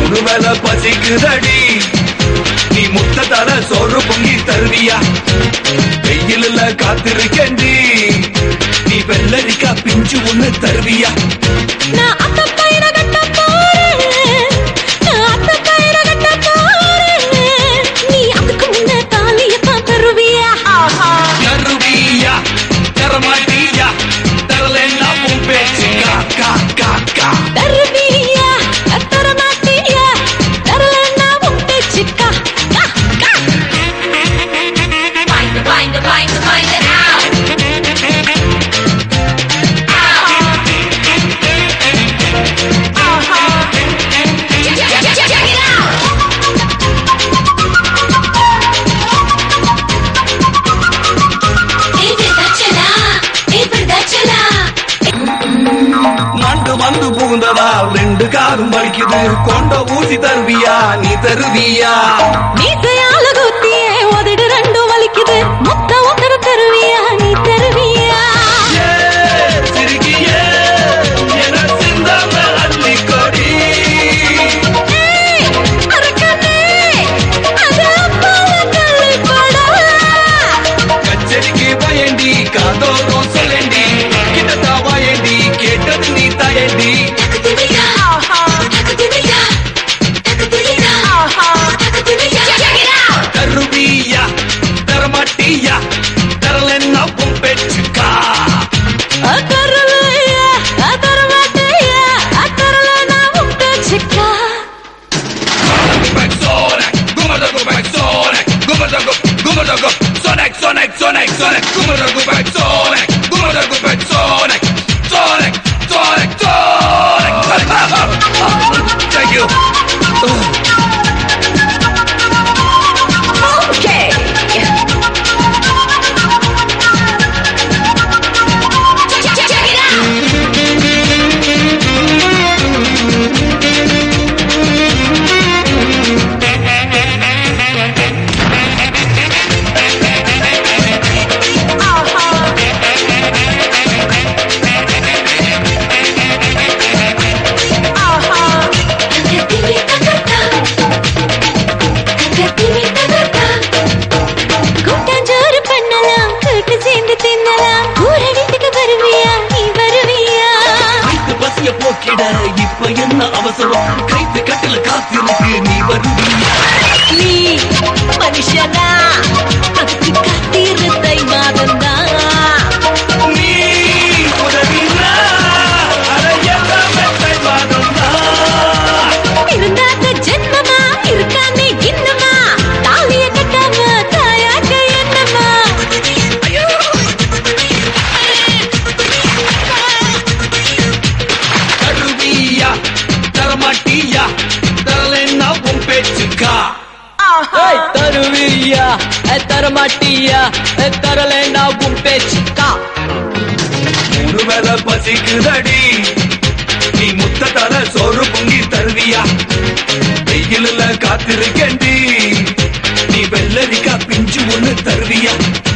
ஒரு வேளை பசிக்குதடி நீ முத்த தர சோறு பொங்கி தருவியா வெயிலில் காத்திருக்கேண்டி நீ வெள்ளரிக்கா பிஞ்சு ஒண்ணு தருவியா வந்து பூந்ததால் ரெண்டு காரும் வலிக்குது கொண்ட ஊசி தருவியா நீ தருவியா மீசையால குத்தியே உதடு ரெண்டும் வலிக்குது முத்த உத்தர தருவியா நீ தருவியா சிரிக்கியே என சிந்தாம அள்ளி கொடி கச்சேரிக்கு பயண்டி காதோரம் சொல்லண்டி கிட்டத்தா பயண்டி கேட்டது நீ தயண்டி தருவியா தரமாட்டியா தரலன்னா பெற்றுக்கா Sonic, Sonic, Sonic, Sonic, Gumadogo back, Sonic, Gumadogo back, Sonic, Sonic, Sonic, Sonic. Thank you. Okay. Check it out. இப்ப என்ன அவசரம் கைத்து கட்டில காத்திருக்கு நீ வருவியா நீ மனுஷனா அதுக்கு காத்திருத்தை மாதந்தா நீ உதவினா அரையத்தை மாதந்தா இருந்தாத ஜென்மமா இருக்கானே இன்னமா தாலிய கட்டாம தாயாக என்னமா தருவியா தரமாட்டியா தரலன்னா பெற்றுக்கா தருவியா தரமாட்டியா தரலன்னா பேச்சுக்கா ஒரு வேளை பசிக்குதடி நீ முத்த தர சோறு பொங்கி தருவியா வெயிலில் காத்திருக்கேண்டி நீ வெள்ளரிக்கா பிஞ்சு ஒண்ணு தருவியா